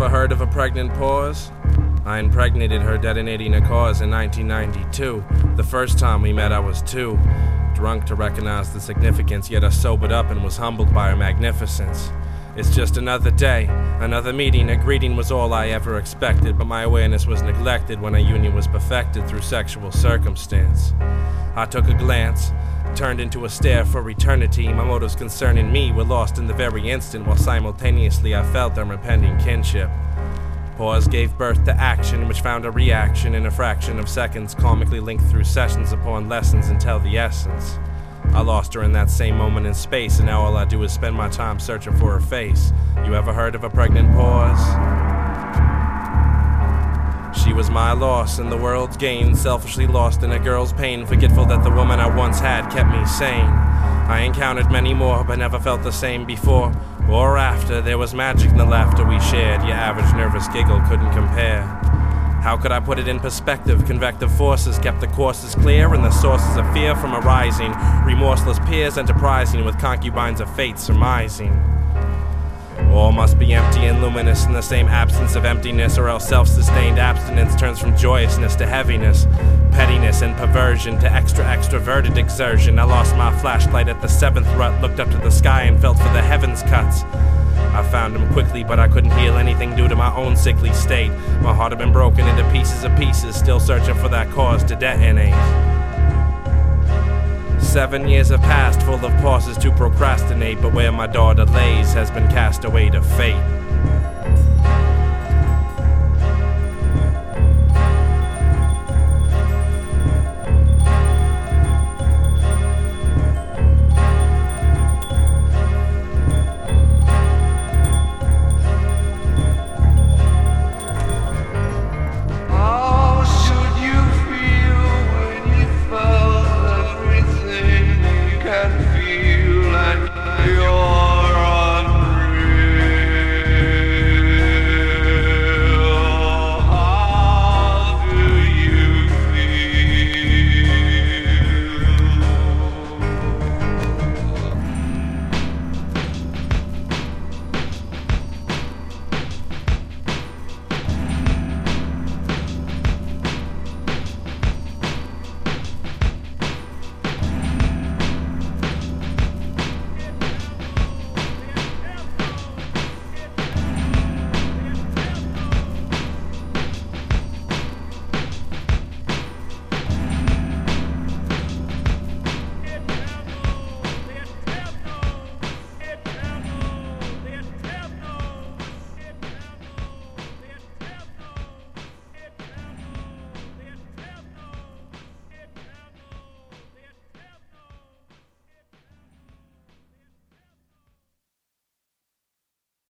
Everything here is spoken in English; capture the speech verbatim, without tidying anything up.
ever heard of a pregnant pause? I impregnated her detonating a cause in nineteen ninety-two. The first time we met I was two. Drunk to recognize the significance, yet I sobered up and was humbled by her magnificence. It's just another day, another meeting, a greeting was all I ever expected, but my awareness was neglected when a union was perfected through sexual circumstance. I took a glance, turned into a stare for eternity. My motives concerning me were lost in the very instant, while simultaneously I felt their impending kinship. Pause gave birth to action, which found a reaction in a fraction of seconds, comically linked through sessions upon lessons until the essence. I lost her in that same moment in space, and now all I do is spend my time searching for her face. You ever heard of a pregnant pause? She was my loss and the world's gain, selfishly lost in a girl's pain, forgetful that the woman I once had kept me sane. I encountered many more, but never felt the same before or after. There was magic in the laughter we shared, your average nervous giggle couldn't compare. How could I put it in perspective? Convective forces kept the courses clear, and the sources of fear from arising. Remorseless peers enterprising with concubines of fate surmising. All must be empty and luminous in the same absence of emptiness, or else self-sustained abstinence turns from joyousness to heaviness, pettiness and perversion to extra extroverted exertion. I lost my flashlight at the seventh rut, looked up to the sky and felt for the heavens cuts. I found him quickly, but I couldn't heal anything due to my own sickly state. My heart had been broken into pieces of pieces, still searching for that cause to detonate. Seven years have passed, full of pauses to procrastinate, but where my daughter lays has been cast away to fate.